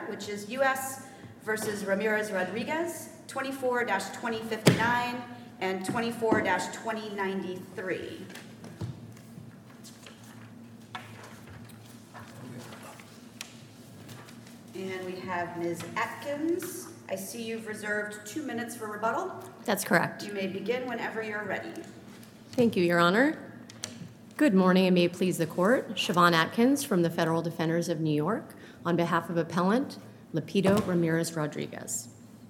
which is U.S. versus Ramirez-Rodriguez, 24-2059 and 24-2093. And we have Ms. Atkins. I see you've reserved 2 minutes for rebuttal. That's correct. You may begin whenever you're ready. Thank you, Your Honor. Good morning, and may it please the Court. Siobhan Atkins from the Federal Defenders of New York on behalf of Appellant Lepido Ramirez-Rodriguez.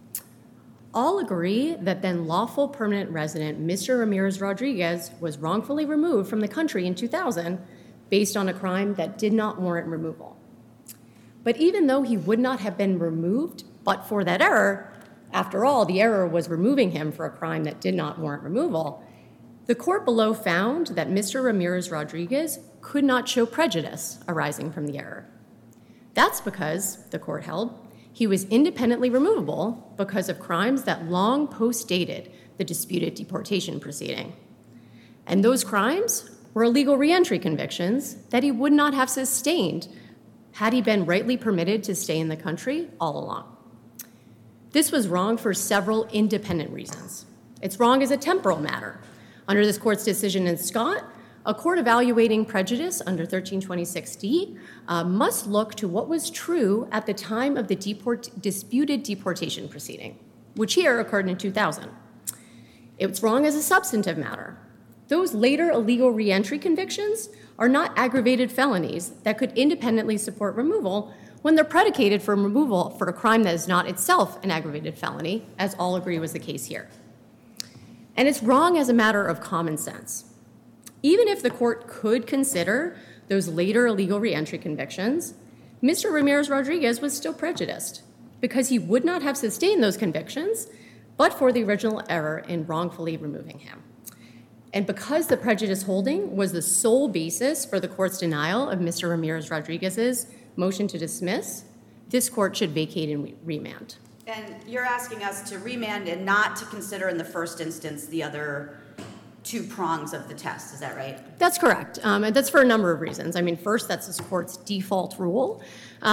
All agree that then lawful permanent resident Mr. Ramirez-Rodriguez was wrongfully removed from the country in 2000 based on a crime that did not warrant removal. But even though he would not have been removed but for that error, after all, the error was removing him for a crime that did not warrant removal, the court below found that Mr. Ramirez-Rodriguez could not show prejudice arising from the error. That's because, the court held, he was independently removable because of crimes that long post-dated the disputed deportation proceeding. And those crimes were illegal reentry convictions that he would not have sustained had he been rightly permitted to stay in the country all along. This was wrong for several independent reasons. It's wrong as a temporal matter. Under this court's decision in Scott, a court evaluating prejudice under 1326D must look to what was true at the time of the disputed deportation proceeding, which here occurred in 2000. It's wrong as a substantive matter. Those later illegal reentry convictions are not aggravated felonies that could independently support removal when they're predicated for removal for a crime that is not itself an aggravated felony, as all agree was the case here. And it's wrong as a matter of common sense. Even if the court could consider those later illegal reentry convictions, Mr. Ramirez-Rodriguez was still prejudiced because he would not have sustained those convictions but for the original error in wrongfully removing him. And because the prejudice holding was the sole basis for the court's denial of Mr. Ramirez-Rodriguez's motion to dismiss, this court should vacate and remand. And you're asking us to remand and not to consider in the first instance the other two prongs of the test, is that right? That's correct, and that's for a number of reasons. I mean, first, that's this court's default rule.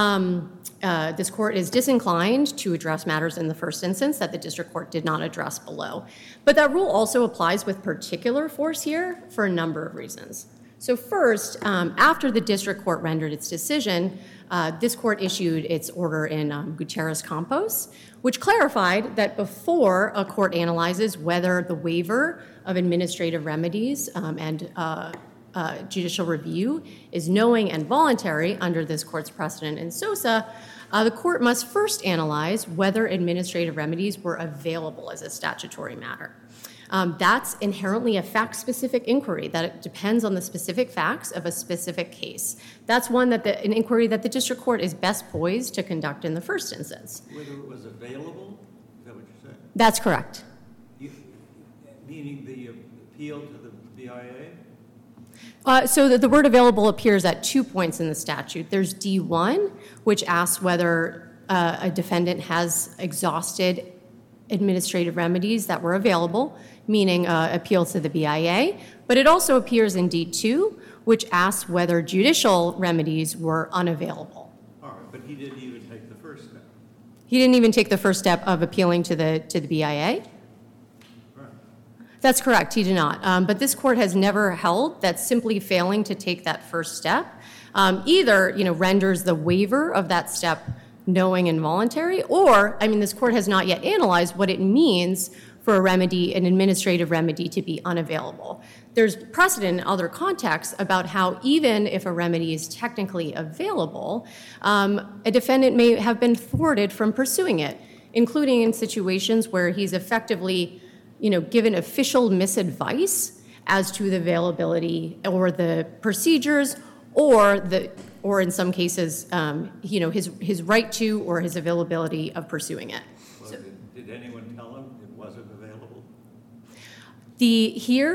This court is disinclined to address matters in the first instance that the district court did not address below. But that rule also applies with particular force here for a number of reasons. So first, after the district court rendered its decision, this court issued its order in Gutierrez-Campos, which clarified that before a court analyzes whether the waiver of administrative remedies and judicial review is knowing and voluntary under this court's precedent in Sosa, the court must first analyze whether administrative remedies were available as a statutory matter. That's inherently a fact-specific inquiry, that it depends on the specific facts of a specific case. That's an inquiry that the district court is best poised to conduct in the first instance. Whether it was available? Is that what you're saying? That's correct. Meaning the appeal to the BIA? So the word available appears at 2 points in the statute. There's D1, which asks whether a defendant has exhausted administrative remedies that were available, meaning appeal to the BIA. But it also appears in D2, which asks whether judicial remedies were unavailable. All right, but he didn't even take the first step. He didn't even take the first step of appealing to the BIA? Right. That's correct, he did not. But this court has never held that simply failing to take that first step either renders the waiver of that step knowing and voluntary, or, this court has not yet analyzed what it means for a remedy, an administrative remedy, to be unavailable. There's precedent in other contexts about how even if a remedy is technically available, a defendant may have been thwarted from pursuing it, including in situations where he's effectively, given official misadvice as to the availability or the procedures or in some cases, his right to or his availability of pursuing it. Well, did anyone tell him it wasn't available? The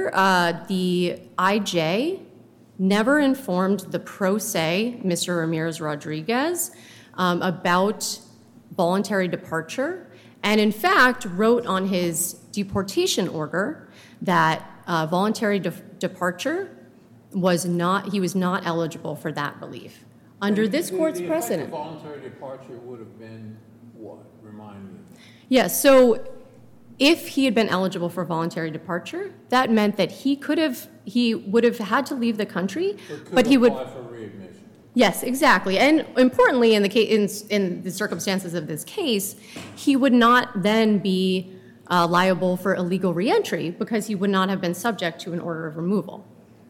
IJ never informed the pro se, Mr. Ramirez-Rodriguez, about voluntary departure, and in fact wrote on his deportation order that voluntary departure he was not eligible for that relief. Under this court's The precedent. effect of voluntary departure would have been what? Remind me. Yes, so if he had been eligible for voluntary departure, that meant that he would have had to leave the country, but he would. Apply for readmission. Yes, exactly. And importantly, in the circumstances of this case, he would not then be liable for illegal reentry because he would not have been subject to an order of removal.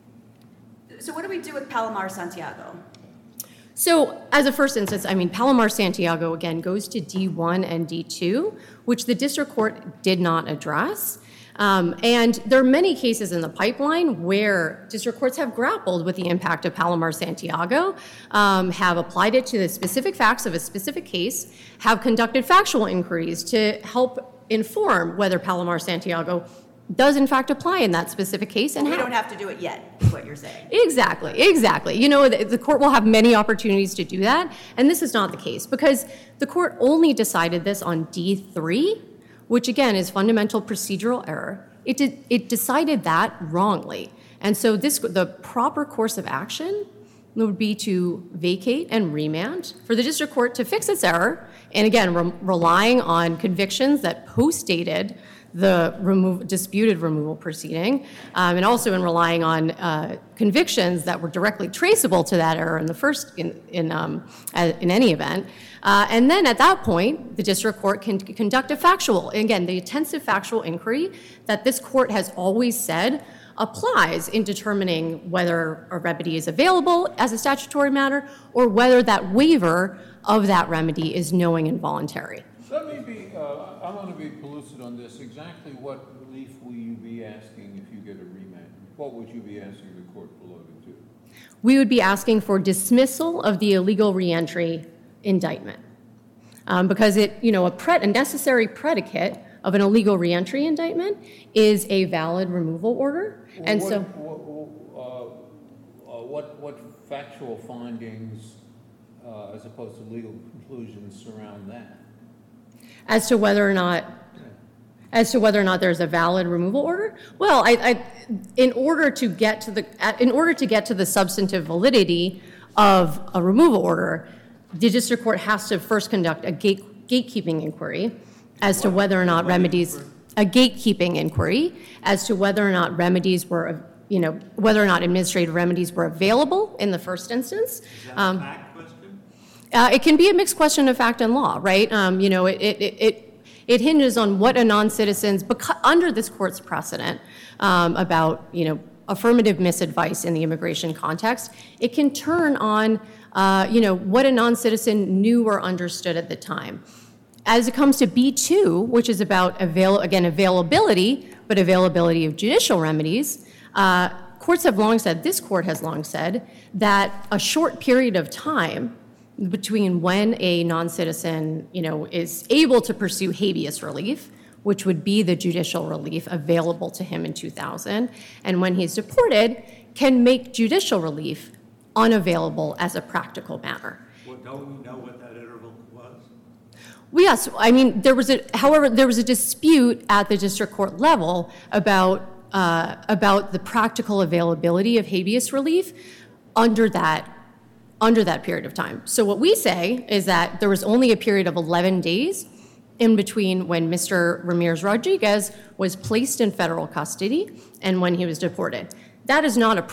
So what do we do with Palomar Santiago? So as a first instance, I mean, Palomar Santiago, again, goes to D1 and D2, which the district court did not address. And there are many cases in the pipeline where district courts have grappled with the impact of Palomar Santiago, have applied it to the specific facts of a specific case, have conducted factual inquiries to help inform whether Palomar Santiago does in fact apply in that specific case. And We how. don't have to do it yet, is what you're saying. Exactly. You know, the court will have many opportunities to do that, and this is not the case because the court only decided this on D3, which again is fundamental procedural error. It decided that wrongly, and so the proper course of action would be to vacate and remand for the district court to fix its error, and again, relying on convictions that postdated the disputed removal proceeding, and also in relying on convictions that were directly traceable to that error in the first, in any event. And then at that point, the district court can conduct a factual, again, the intensive factual inquiry that this court has always said applies in determining whether a remedy is available as a statutory matter or whether that waiver of that remedy is knowing and voluntary. Let me be, I want to be pellucid on this. Exactly what relief will you be asking if you get a remand? What would you be asking the court below to do? We would be asking for dismissal of the illegal reentry indictment. Because a necessary predicate of an illegal reentry indictment is a valid removal order. Well, And what factual findings, as opposed to legal conclusions, surround that? as to whether or not there's a valid removal order, well, in order to get to the substantive validity of a removal order, the district court has to first conduct a gatekeeping inquiry as to whether or not remedies were, whether or not administrative remedies were available in the first instance. Is that a fact question? It can be a mixed question of fact and law, right? It hinges on what a non-citizen's, under this court's precedent about, affirmative misadvice in the immigration context, it can turn on, what a non-citizen knew or understood at the time. As it comes to B2, which is about, availability, but availability of judicial remedies, courts have long said, this court has long said, that a short period of time between when a non-citizen, is able to pursue habeas relief, which would be the judicial relief available to him in 2000, and when he's deported, can make judicial relief unavailable as a practical matter. Well, don't we know what that interval was? Well, yes, I mean, there was a dispute at the district court level about the practical availability of habeas relief under that period of time. So what we say is that there was only a period of 11 days in between when Mr. Ramirez-Rodriguez was placed in federal custody and when he was deported. That is not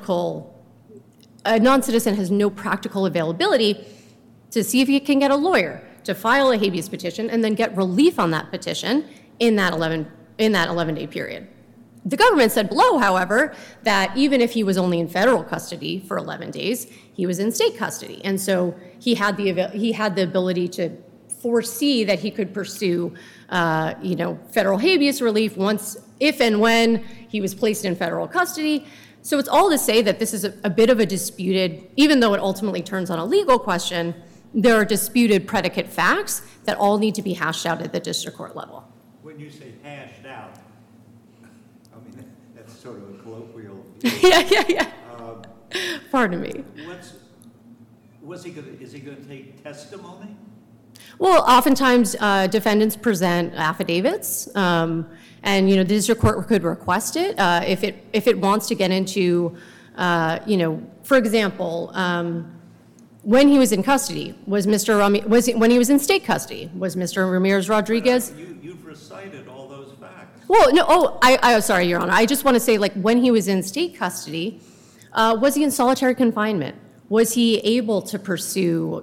a non-citizen has no practical availability to see if he can get a lawyer, to file a habeas petition, and then get relief on that petition in that 11-day period. The government said below, however, that even if he was only in federal custody for 11 days, he was in state custody. And so he had the ability to foresee that he could pursue, federal habeas relief if and when he was placed in federal custody. So it's all to say that this is a bit of a disputed, even though it ultimately turns on a legal question, there are disputed predicate facts that all need to be hashed out at the district court level. When you say hashed out, I mean, that's sort of a colloquial. Yeah. Pardon me. Is he going to take testimony? Well, oftentimes defendants present affidavits, and the district court could request it if it wants to get into, for example, when he was in custody, when he was in state custody, was Mr. Ramirez Rodriguez? You've recited all those facts. Well, no, I'm sorry, Your Honor. I just want to say, like, when he was in state custody, was he in solitary confinement? Was he able to pursue,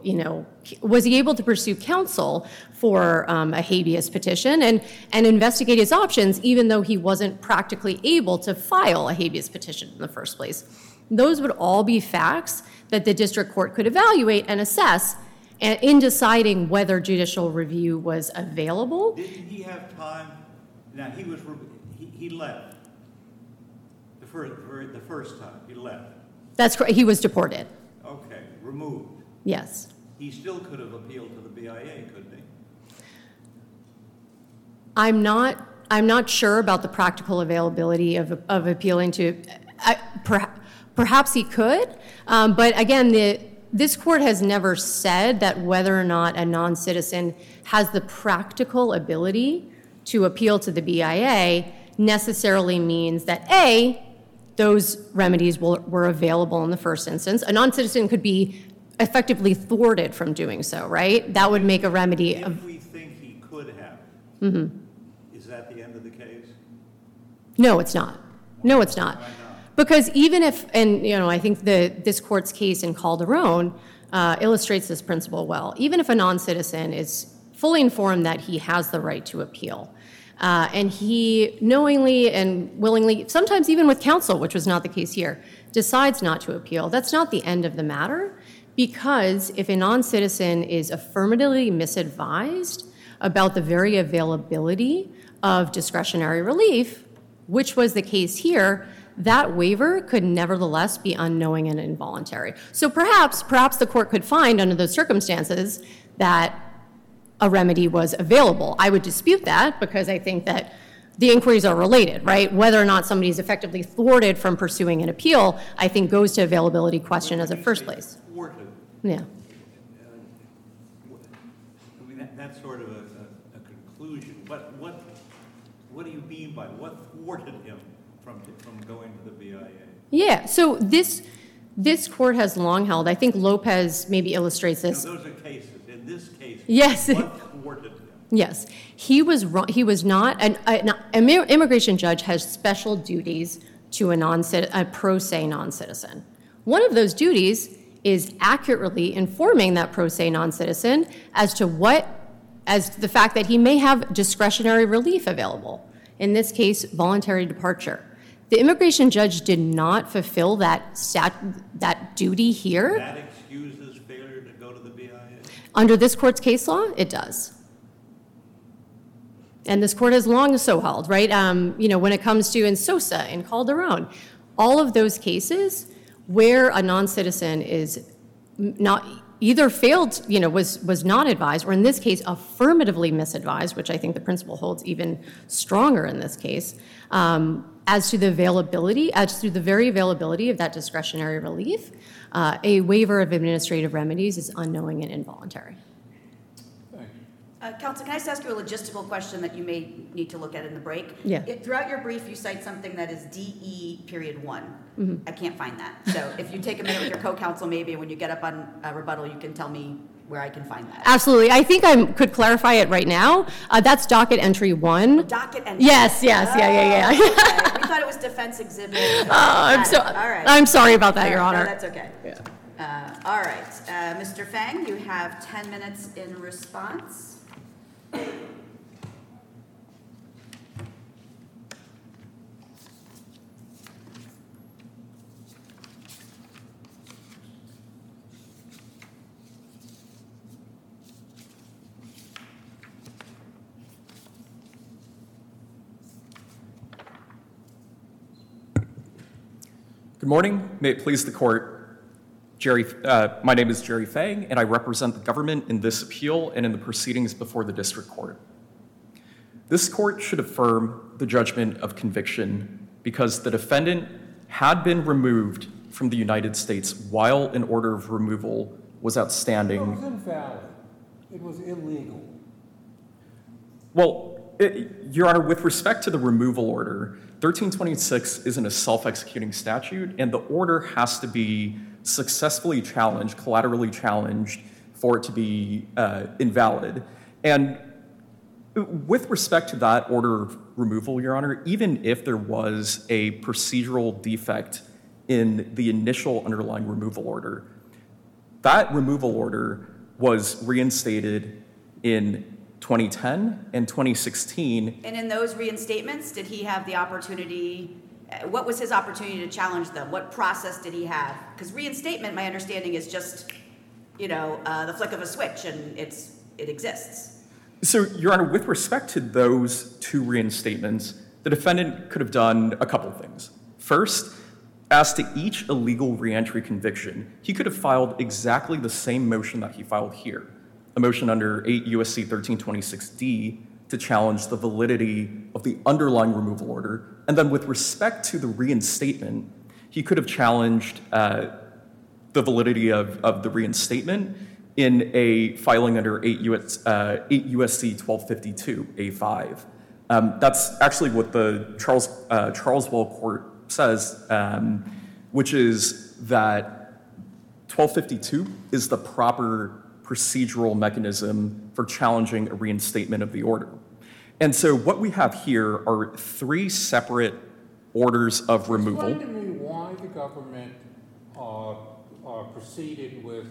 counsel for a habeas petition and investigate his options, even though he wasn't practically able to file a habeas petition in the first place? Those would all be facts that the district court could evaluate and assess in deciding whether judicial review was available. Didn't he have time? Now, he left the first time. He left. That's correct. He was deported. Okay, removed. Yes. He still could have appealed to the BIA, couldn't he? I'm not sure about the practical availability of appealing to. Perhaps he could, but again, this court has never said that whether or not a non-citizen has the practical ability to appeal to the BIA necessarily means that A, those remedies were available in the first instance. A non-citizen could be effectively thwarted from doing so, right? That would make a remedy. If we think he could have, is that the end of the case? No, it's not. No, it's not. Why not? Because even if, and I think this court's case in Calderon illustrates this principle well. Even if a non-citizen is fully informed that he has the right to appeal, and he knowingly and willingly, sometimes even with counsel, which was not the case here, decides not to appeal, that's not the end of the matter. Because if a non-citizen is affirmatively misadvised about the very availability of discretionary relief, which was the case here, that waiver could nevertheless be unknowing and involuntary. So perhaps the court could find under those circumstances that a remedy was available. I would dispute that because I think that the inquiries are related, right? Whether or not somebody is effectively thwarted from pursuing an appeal, I think goes to availability question as a first place. Thwarted. Yeah. I mean, that's sort of a conclusion. But what do you mean by what thwarted him from going to the BIA? Yeah, so this court has long held, I think Lopez maybe illustrates this. Now, those are cases. In this case, Yes. what thwarted him? Yes, he was wrong. He was not an immigration judge has special duties to a pro se non-citizen. One of those duties is accurately informing that pro se non-citizen as to the fact that he may have discretionary relief available. In this case, voluntary departure. The immigration judge did not fulfill that duty here. That excuses failure to go to the BIA? Under this court's case law, it does. And this court has long so held, right? When it comes to in Sosa and Calderon, all of those cases where a non-citizen is not either failed, was not advised, or in this case, affirmatively misadvised, which I think the principle holds even stronger in this case, as to the very availability of that discretionary relief, a waiver of administrative remedies is unknowing and involuntary. Counsel, can I just ask you a logistical question that you may need to look at in the break? Yeah. Throughout your brief, you cite something that is DE.1. I can't find that. So if you take a minute with your co-counsel, maybe when you get up on rebuttal, you can tell me where I can find that. Absolutely. I think I could clarify it right now. That's docket entry 1. Docket entry. Yes. Yeah. Okay. We thought it was defense exhibit. All right. I'm sorry about that, Your Honor. No, that's okay. Yeah. All right. Mr. Fang, you have 10 minutes in response. Good morning. May it please the court. My name is Jerry Fang, and I represent the government in this appeal and in the proceedings before the district court. This court should affirm the judgment of conviction because the defendant had been removed from the United States while an order of removal was outstanding. It was invalid. It was illegal. Well, Your Honor, with respect to the removal order, 1326 isn't a self-executing statute, and the order has to be successfully challenged, collaterally challenged, for it to be invalid. And with respect to that order of removal, Your Honor, even if there was a procedural defect in the initial underlying removal order, that removal order was reinstated in 2010 and 2016. And in those reinstatements, did he have the opportunity, what was his opportunity to challenge them? What process did he have? Because reinstatement, my understanding, is just, the flick of a switch and it exists. So, Your Honor, with respect to those two reinstatements, the defendant could have done a couple things. First, as to each illegal reentry conviction, he could have filed exactly the same motion that he filed here, a motion under 8 U.S.C. 1326D to challenge the validity of the underlying removal order. And then with respect to the reinstatement, he could have challenged the validity of the reinstatement in a filing under 8 U.S.C. 1252 A5. That's actually what the Charleswell Court says, which is that 1252 is the proper procedural mechanism for challenging a reinstatement of the order. And so what we have here are three separate orders of removal. Explain to me why the government proceeded with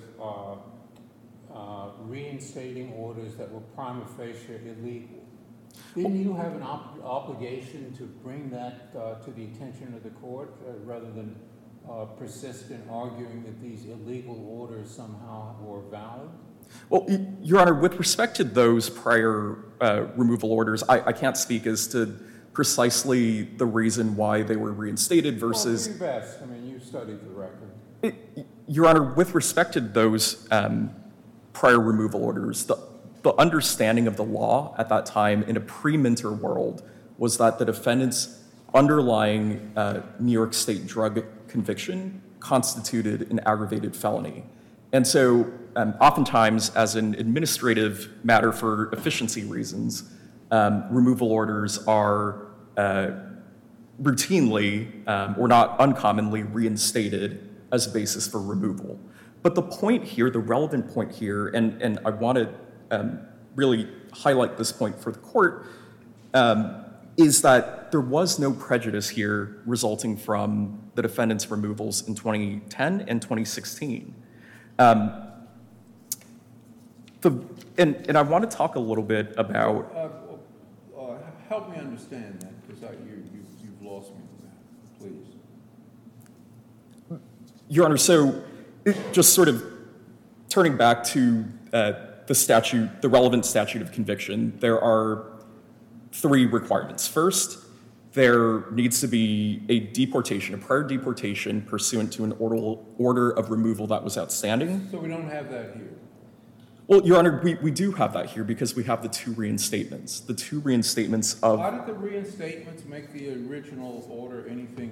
reinstating orders that were prima facie illegal. Didn't you have an obligation to bring that to the attention of the court rather than persist in arguing that these illegal orders somehow were valid? Well, Your Honor, with respect to those prior removal orders, I can't speak as to precisely the reason why they were reinstated versus... Well, do your best. I mean, you studied the record. Your Honor, with respect to those prior removal orders, the understanding of the law at that time in a pre-Minter world was that the defendant's underlying New York State drug conviction constituted an aggravated felony. And so oftentimes, as an administrative matter for efficiency reasons, removal orders are routinely or not uncommonly reinstated as a basis for removal. But the point here, the relevant point here, and I want to really highlight this point for the court, is that there was no prejudice here resulting from the defendant's removals in 2010 and 2016. And I want to talk a little bit about... help me understand that, because you've lost me with that, please. Your Honor, so just sort of turning back to the statute, the relevant statute of conviction, there are three requirements. First, there needs to be a deportation, a prior deportation pursuant to an order of removal that was outstanding. So we don't have that here? Well, Your Honor, we do have that here because we have the two reinstatements. The two reinstatements of... How did the reinstatements make the original order anything,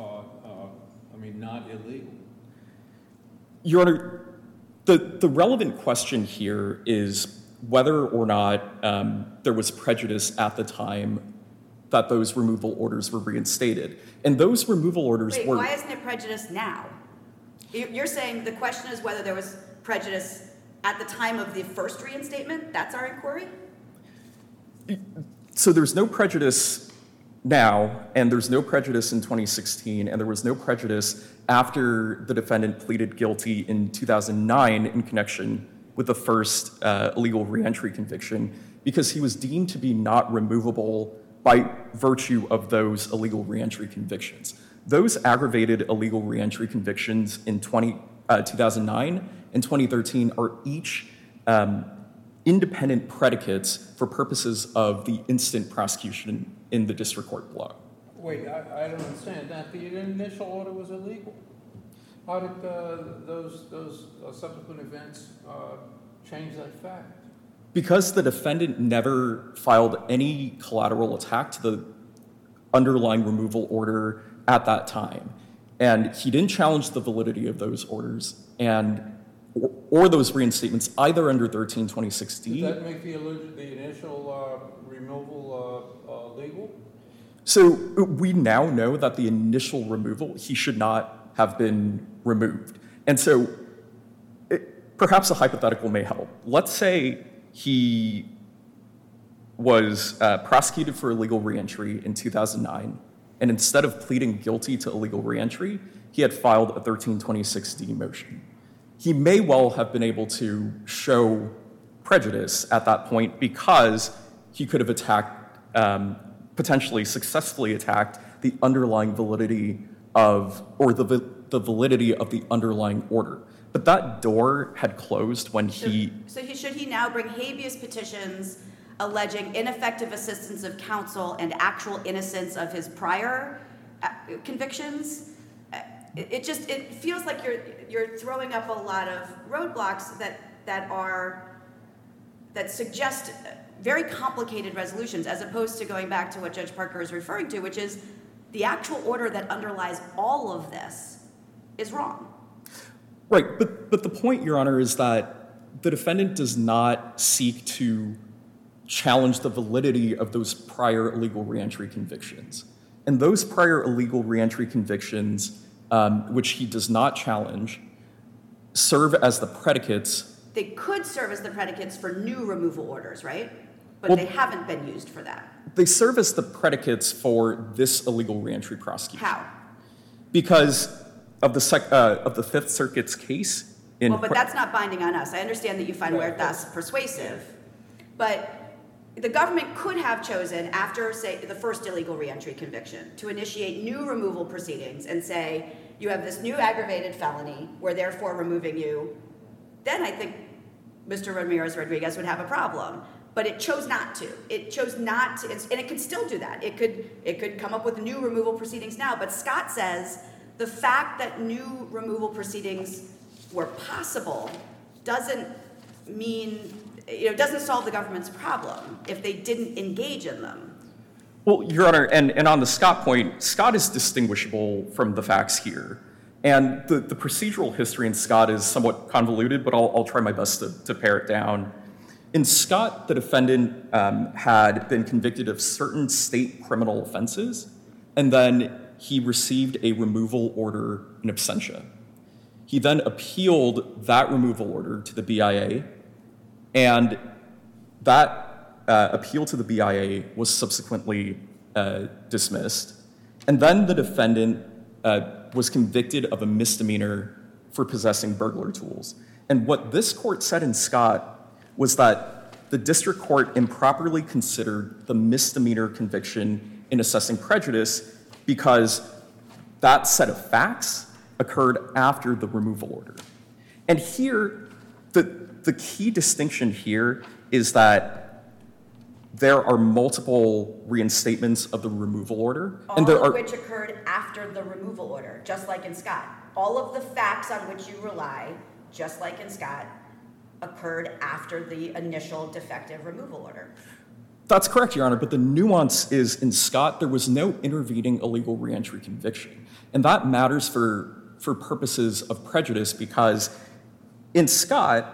not illegal? Your Honor, the relevant question here is whether or not there was prejudice at the time that those removal orders were reinstated. And those removal orders were... Wait, why isn't it prejudice now? You're saying the question is whether there was prejudice at the time of the first reinstatement? That's our inquiry? So there's no prejudice now, and there's no prejudice in 2016, and there was no prejudice after the defendant pleaded guilty in 2009 in connection with the first illegal reentry conviction, because he was deemed to be not removable by virtue of those illegal reentry convictions. Those aggravated illegal reentry convictions in 2009 and 2013 are each independent predicates for purposes of the instant prosecution in the district court below. Wait, I don't understand that. The initial order was illegal. How did those subsequent events change that fact? Because the defendant never filed any collateral attack to the underlying removal order at that time. And he didn't challenge the validity of those orders. And or those reinstatements either under 1326D. Does that make the initial removal legal? So we now know that the initial removal, he should not have been removed. And so perhaps a hypothetical may help. Let's say he was prosecuted for illegal reentry in 2009, and instead of pleading guilty to illegal reentry, he had filed a 1326D motion. He may well have been able to show prejudice at that point because he could have attacked, potentially successfully attacked the underlying validity of, or the validity of the underlying order. But that door had closed when he... So should he now bring habeas petitions alleging ineffective assistance of counsel and actual innocence of his prior convictions? It feels like you're throwing up a lot of roadblocks that suggest very complicated resolutions, as opposed to going back to what Judge Parker is referring to, which is the actual order that underlies all of this is wrong. Right, but the point, Your Honor, is that the defendant does not seek to challenge the validity of those prior illegal reentry convictions. And those prior illegal reentry convictions, which he does not challenge, serve as the predicates. They could serve as the predicates for new removal orders, right? But Well, they haven't been used for that. They serve as the predicates for this illegal reentry prosecution. How? Because of the Fifth Circuit's case in... Well, but that's not binding on us. I understand that you find Huertas persuasive, but the government could have chosen, after, say, the first illegal reentry conviction, to initiate new removal proceedings and say, you have this new aggravated felony, we're therefore removing you. Then I think Mr. Ramirez-Rodriguez would have a problem. But it chose not to. It chose not to, and it could still do that. It could come up with new removal proceedings now. But Scott says the fact that new removal proceedings were possible doesn't mean, doesn't solve the government's problem if they didn't engage in them. Well, Your Honor, and on the Scott point, Scott is distinguishable from the facts here. And the procedural history in Scott is somewhat convoluted, but I'll try my best to pare it down. In Scott, the defendant had been convicted of certain state criminal offenses, and then he received a removal order in absentia. He then appealed that removal order to the BIA, and that appeal to the BIA was subsequently dismissed. And then the defendant was convicted of a misdemeanor for possessing burglar tools. And what this court said in Scott was that the district court improperly considered the misdemeanor conviction in assessing prejudice because that set of facts occurred after the removal order. And here, the key distinction here is that there are multiple reinstatements of the removal order. All of which occurred after the removal order, just like in Scott. All of the facts on which you rely, just like in Scott, occurred after the initial defective removal order. That's correct, Your Honor, but the nuance is in Scott, there was no intervening illegal reentry conviction. And that matters for purposes of prejudice because in Scott,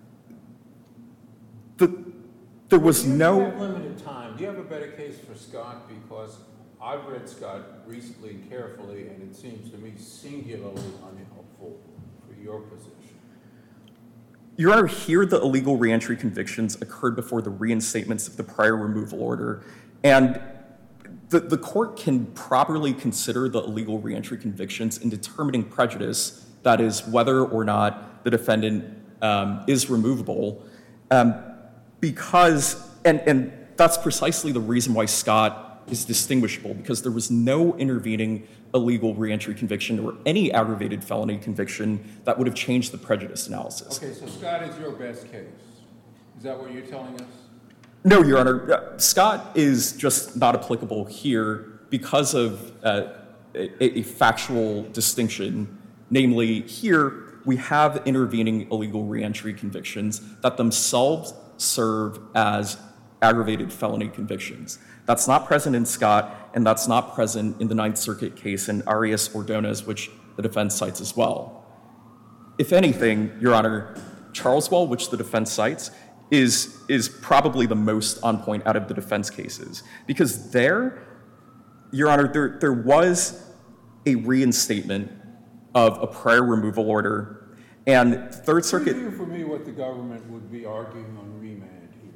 there was no... You have limited time. Do you have a better case for Scott? Because I've read Scott recently and carefully, and it seems to me singularly unhelpful for your position. Your Honor, here the illegal reentry convictions occurred before the reinstatements of the prior removal order, and the court can properly consider the illegal reentry convictions in determining prejudice, that is, whether or not the defendant is removable, because, and that's precisely the reason why Scott is distinguishable, because there was no intervening illegal reentry conviction or any aggravated felony conviction that would have changed the prejudice analysis. Okay, so Scott is your best case. Is that what you're telling us? No, Your Honor. Scott is just not applicable here because of a factual distinction. Namely, here we have intervening illegal reentry convictions that themselves serve as aggravated felony convictions. That's not present in Scott, and that's not present in the Ninth Circuit case in Arias Ordonez, which the defense cites as well. If anything, Your Honor, Charleswell, which the defense cites, is probably the most on point out of the defense cases. Because there, Your Honor, there was a reinstatement of a prior removal order, and Third Circuit... Review for me what the government would be arguing on remand here.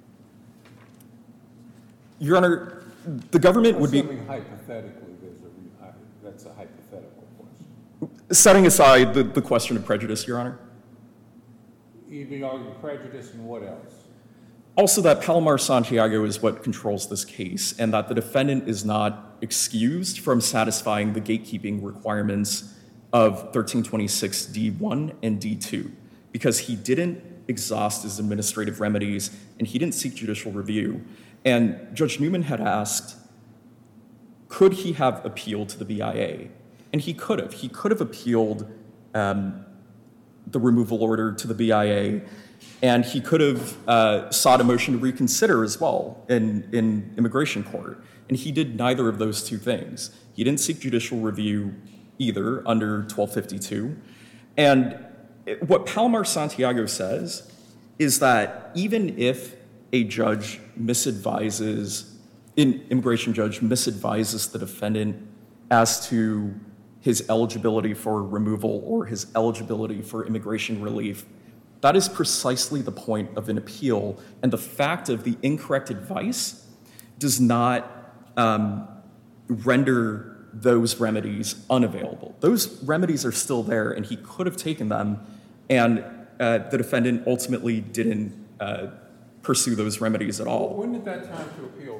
Your Honor, the government would be... Assuming hypothetically that's a hypothetical question. Setting aside the question of prejudice, Your Honor. You'd be arguing prejudice and what else? Also that Palomar-Santiago is what controls this case, and that the defendant is not excused from satisfying the gatekeeping requirements of 1326 D1 and D2, because he didn't exhaust his administrative remedies and he didn't seek judicial review. And Judge Newman had asked, could he have appealed to the BIA? And he could have. He could have appealed the removal order to the BIA, and he could have sought a motion to reconsider as well in immigration court. And he did neither of those two things. He didn't seek judicial review either under 1252. And what Palomar-Santiago says is that even if a judge misadvises, an immigration judge misadvises the defendant as to his eligibility for removal or his eligibility for immigration relief, that is precisely the point of an appeal, and the fact of the incorrect advice does not render those remedies unavailable. Those remedies are still there, and he could have taken them, and the defendant ultimately didn't pursue those remedies at all. When did that time to appeal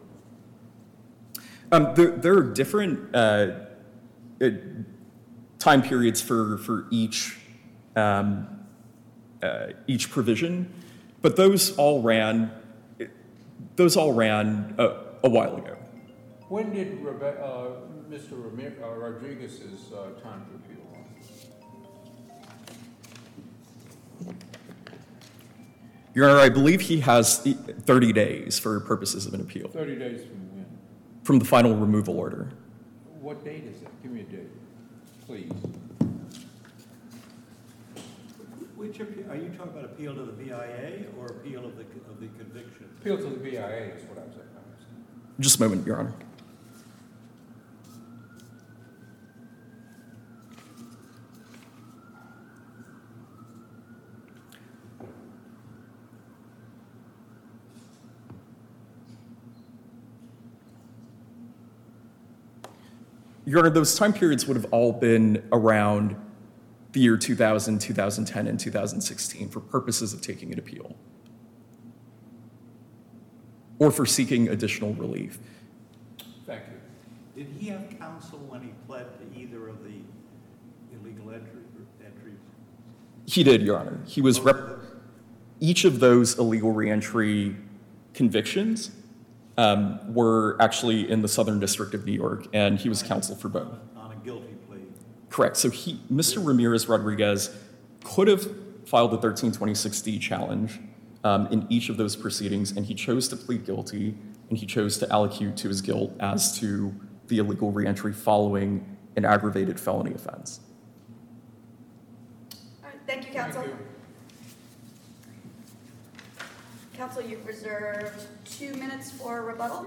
run? There are different time periods for each provision, but those all ran a while ago. When did Mr. Rodriguez's time to appeal run? Your Honor, I believe he has 30 days for purposes of an appeal. 30 days from when? From the final removal order. What date is that? Give me a date, please. Which appeal, are you talking about appeal to the BIA or appeal of the conviction? Appeal to the BIA is what I was saying. Just a moment, Your Honor. Your Honor, those time periods would have all been around the year 2000, 2010, and 2016 for purposes of taking an appeal or for seeking additional relief. Thank you. Did he have counsel when he pled to either of the illegal entries? He did, Your Honor. He was each of those illegal reentry convictions were actually in the Southern District of New York, and he was counsel for both. On a guilty plea. Correct. So Mr. Ramirez Rodriguez could have filed a 1326D challenge in each of those proceedings, and he chose to plead guilty, and he chose to allocute to his guilt as to the illegal reentry following an aggravated felony offense. All right, thank you, counsel. Thank you. Counsel, you've reserved 2 minutes for rebuttal.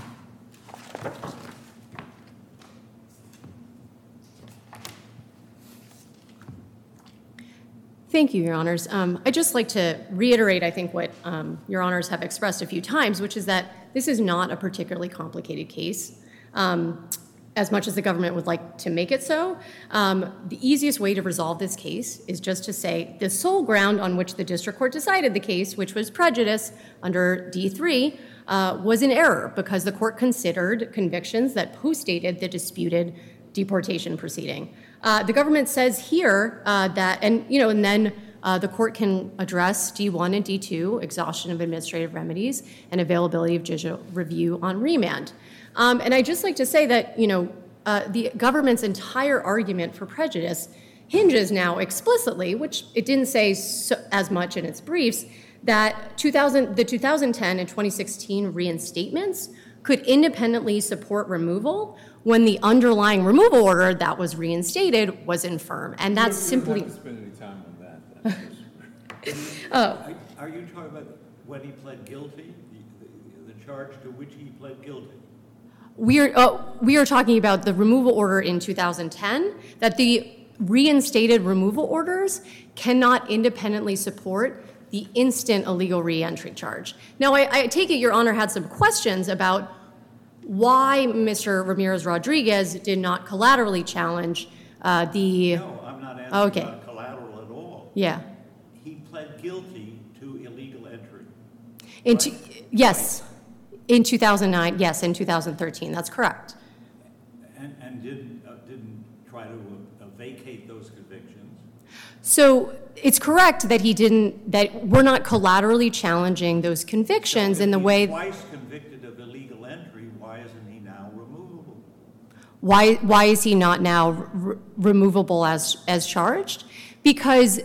Thank you, Your Honors. I'd just like to reiterate, I think, what Your Honors have expressed a few times, which is that this is not a particularly complicated case, as much as the government would like to make it so. The easiest way to resolve this case is just to say the sole ground on which the district court decided the case, which was prejudice under D3, was in error because the court considered convictions that postdated the disputed deportation proceeding. The government says here that, and then the court can address D1 and D2, exhaustion of administrative remedies, and availability of judicial review on remand. And I'd just like to say that, the government's entire argument for prejudice hinges now explicitly, which it didn't say as much in its briefs, that the 2010 and 2016 reinstatements could independently support removal when the underlying removal order that was reinstated was infirm. And that's simply... You don't have to spend any time on that. Are you talking about when he pled guilty, the charge to which he pled guilty? We are talking about the removal order in 2010, that the reinstated removal orders cannot independently support the instant illegal reentry charge. Now, I take it Your Honor had some questions about why Mr. Ramirez-Rodriguez did not collaterally challenge the... No, I'm not asking Okay. about collateral at all. Yeah. He pled guilty to illegal entry. Yes, in 2009, yes, in 2013, that's correct. And didn't try to vacate those convictions. So it's correct that that we're not collaterally challenging those convictions in the way... If he's twice convicted of illegal entry, why isn't he now removable? Why is he not now removable as charged? Because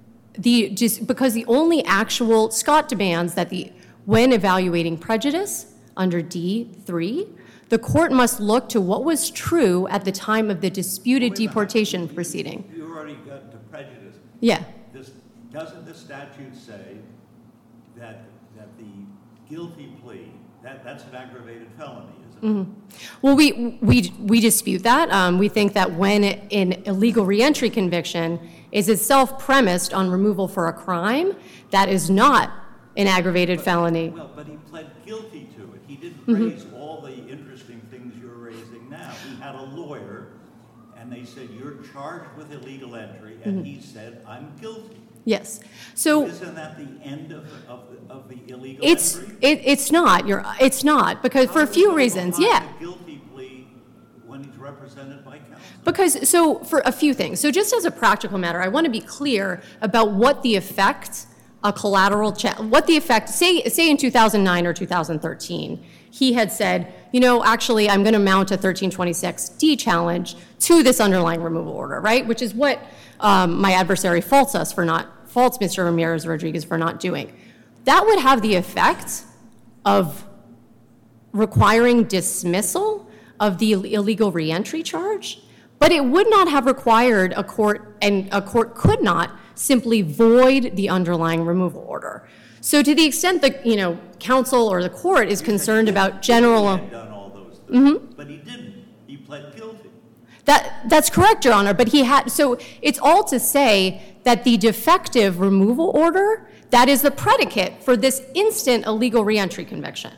the only actual... Scott demands that when evaluating prejudice under D3, the court must look to what was true at the time of the disputed deportation proceeding. You already got to prejudice. Yeah. Doesn't the statute say that the guilty plea, that's an aggravated felony, isn't it? Well, we dispute that. We think that when an illegal reentry conviction is itself premised on removal for a crime, that is not an aggravated felony. Well, but he pled guilty to it. He didn't raise all the interesting things you're raising now. He had a lawyer, and they said, you're charged with illegal entry, and he said, I'm guilty. Yes. So isn't that the end of the illegal it's entry? it's not. It's not, because for a few reasons. How Yeah. does a guilty plea when he's represented by counsel? Because, so for a few things. So just as a practical matter, I want to be clear about what the effect a collateral what the effect, say in 2009 or 2013, he had said, actually, I'm going to mount a 1326D challenge to this underlying removal order, right? Which is what my adversary faults Mr. Ramirez-Rodriguez for not doing. That would have the effect of requiring dismissal of the illegal reentry charge, but it would not have required a court could not simply void the underlying removal order. So to the extent that, counsel or the court is concerned about general... He had done all those things, but he didn't. He pled guilty. That's correct, Your Honor, but he had... So it's all to say that the defective removal order, that is the predicate for this instant illegal reentry conviction.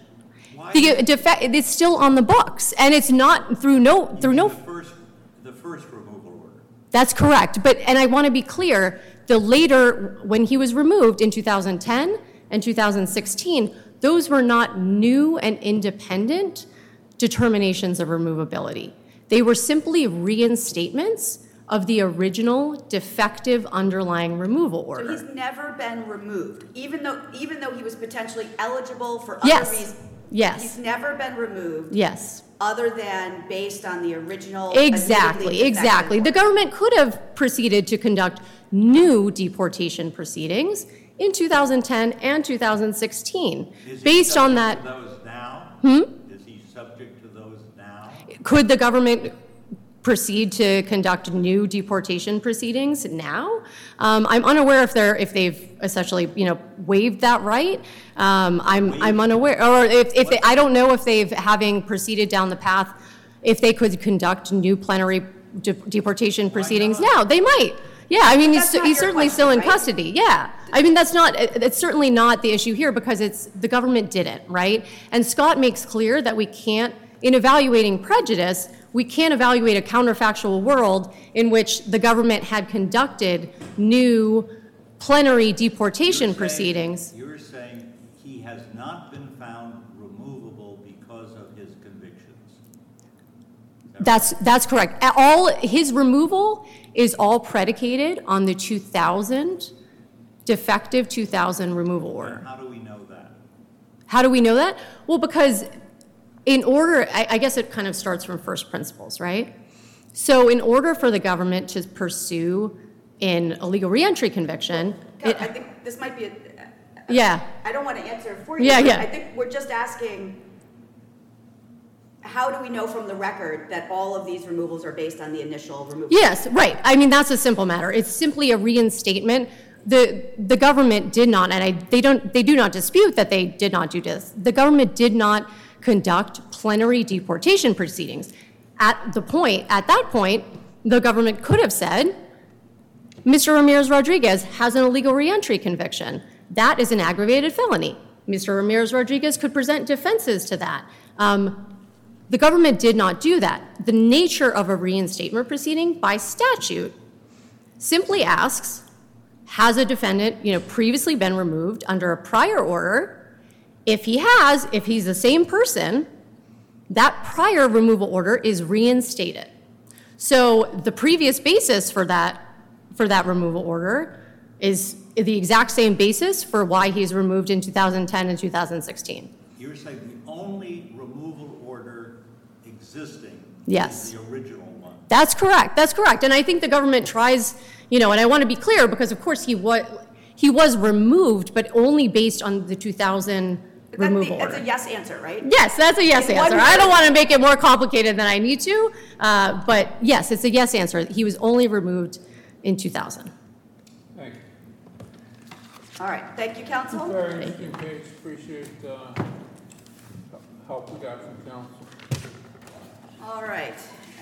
It's still on the books, and it's not through no... The first removal order. That's correct, and I want to be clear, the later, when he was removed in 2010 and 2016, those were not new and independent determinations of removability. They were simply reinstatements of the original defective underlying removal order. So he's never been removed, even though he was potentially eligible for other Yes. reasons. Yes. He's never been removed. Yes. Other than based on the original. Exactly. The government could have proceeded to conduct new deportation proceedings in 2010 and 2016. Based on that, Is he subject to those now? Is he subject to those now? could the government proceed to conduct new deportation proceedings now? I'm unaware if they've essentially waived that right. I'm unaware, or if they, I don't know if they've, having proceeded down the path, if they could conduct new plenary deportation proceedings now. They might. Yeah, I mean, he's certainly still in custody. Yeah, I mean, it's certainly not the issue here, because the government didn't, right? And Scott makes clear that we can't, in evaluating prejudice, we can't evaluate a counterfactual world in which the government had conducted new plenary deportation proceedings. You're saying he has not been found removable because of his convictions. That's correct. His removal is all predicated on the 2000 defective 2000 removal order. How do we know that? How do we know that? Well, because in order, I guess it kind of starts from first principles, right? So in order for the government to pursue an illegal reentry conviction, I think this might be yeah. I don't want to answer for you. Yeah. I think we're just asking, how do we know from the record that all of these removals are based on the initial removal? Yes, right. I mean, that's a simple matter. It's simply a reinstatement. The government did not, and they do not dispute that they did not do this. The government did not conduct plenary deportation proceedings. At that point, the government could have said, Mr. Ramirez Rodriguez has an illegal reentry conviction. That is an aggravated felony. Mr. Ramirez Rodriguez could present defenses to that. The government did not do that. The nature of a reinstatement proceeding by statute simply asks, has a defendant, previously been removed under a prior order? If he has, if he's the same person, that prior removal order is reinstated. So the previous basis for that removal order is the exact same basis for why he's removed in 2010 and 2016. You're saying the only removal order existing Yes. is the original one? That's correct. That's correct. And I think the government tries, and I want to be clear because, of course, he was removed, but only based on the 2000 removal That's order. a yes answer, right? Yes, that's a yes In one answer. I don't word. want to make it more complicated than I need to, but yes, it's a yes answer. He was only removed in 2000. Thank you. All right, thank you, counsel. Very interesting case. Appreciate the help we got from counsel. All right.